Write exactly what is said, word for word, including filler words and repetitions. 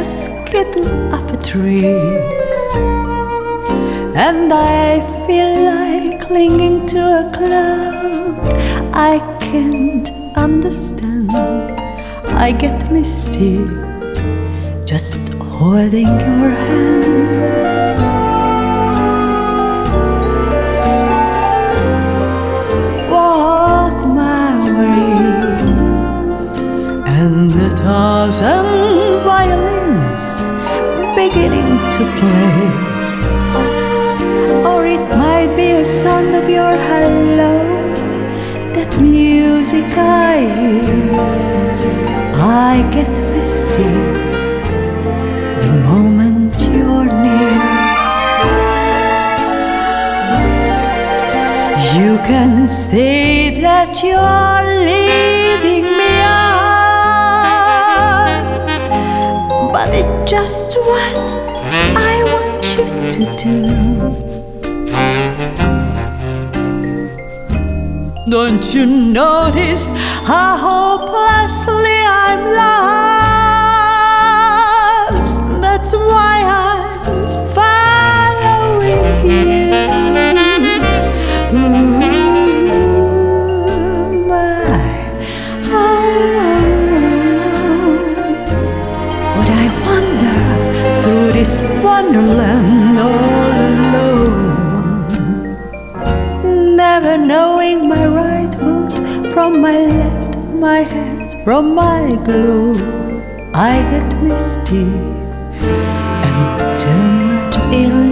basket up a tree, and I feel like clinging to a cloud. I can't understand, I get misty just holding your hand. Walk my way, and a thousand violins beginning to play, or it might be a sound of your hello, that music I hear. I get misty the moment you're near. You can say that you're leading me on, but it's just what I want you to do. Don't you notice how hopelessly I'm lost? That's why I'm following you. Ooh, my, oh, oh, oh. Would I wander through this wonderland all alone, never knowing my right foot from my left, my head from my glue? I get misty and too much in